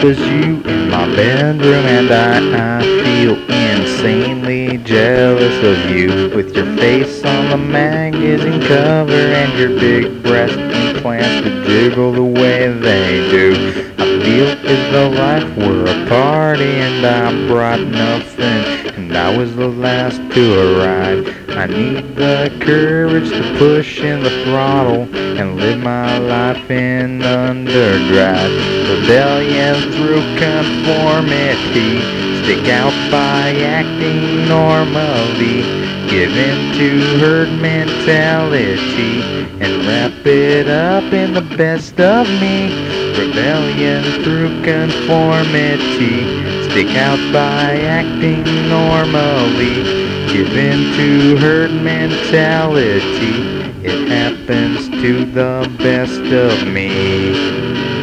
'cause you in my bedroom, and I feel insanely jealous of you, with your face on the magazine cover and your big breast implants that jiggle the way they do. I feel as though life were a party and I brought nothing, and I was the last to arrive. I need the courage to push in the throttle and live my life in underdrive. Rebellion through conformity, stick out by acting normally, give in to herd mentality, and wrap it up in the best of me. Rebellion through conformity, stick out by acting normally, give in to herd mentality. It happens to the best of me.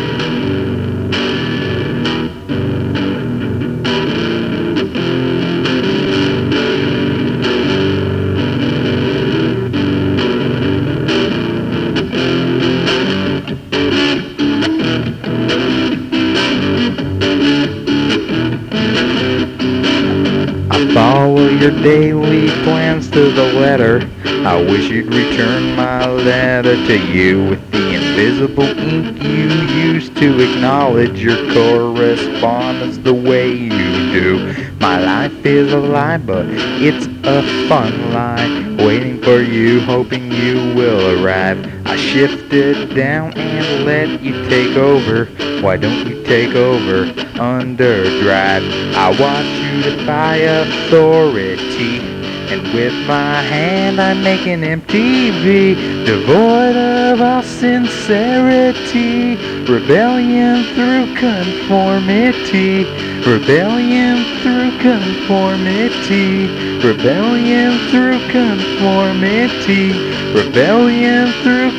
Follow your daily plans to the letter. I wish you'd return my letter to you with the invisible ink you used to acknowledge your correspondence the way you do. My life is a lie, but it's a fun lie, waiting for you, hoping you will arrive. I shifted down and let you take over. Why don't you take over underdrive? I watch you defy authority, and with my hand I make an empty V, devoid of all sincerity. Rebellion through conformity, rebellion through conformity, rebellion through conformity, rebellion through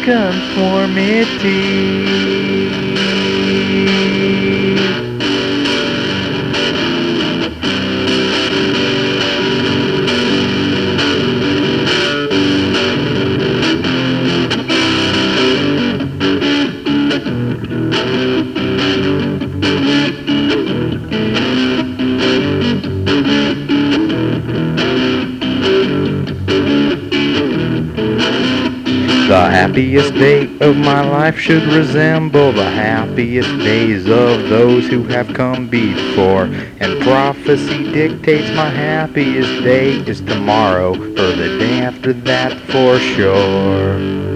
conformity. The happiest day of my life should resemble the happiest days of those who have come before, and prophecy dictates my happiest day is tomorrow, or the day after that for sure.